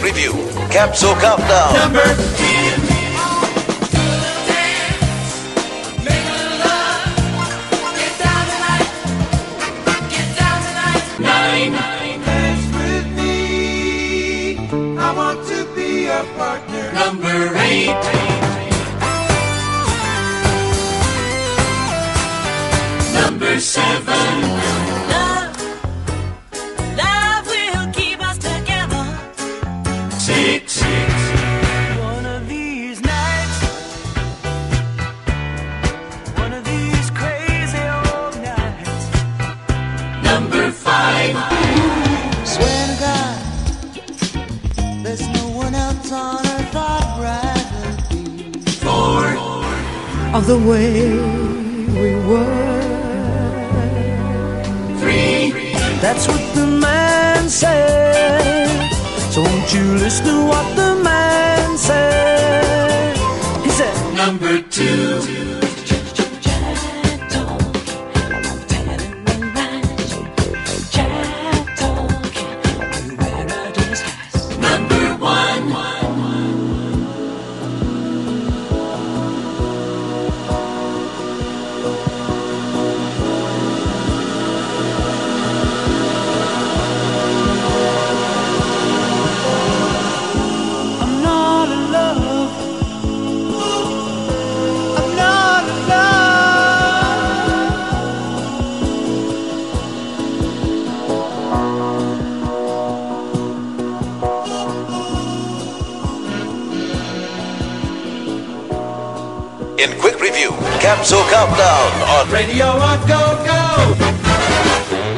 review, Capsule Countdown. Number 10. Partner. Number 8. Number 7. Love will keep us together. 6. One of these nights, one of these crazy old nights. Number 5. Swear to God, there's no one else on earth I'd rather be. 4. Of the way we were. 3. That's what the man said. So won't you listen to what the man said? He said, Number 2. Number 1. I'm not in love. I'm not in love. In quick review, Capsule Countdown on Radio on Go Go.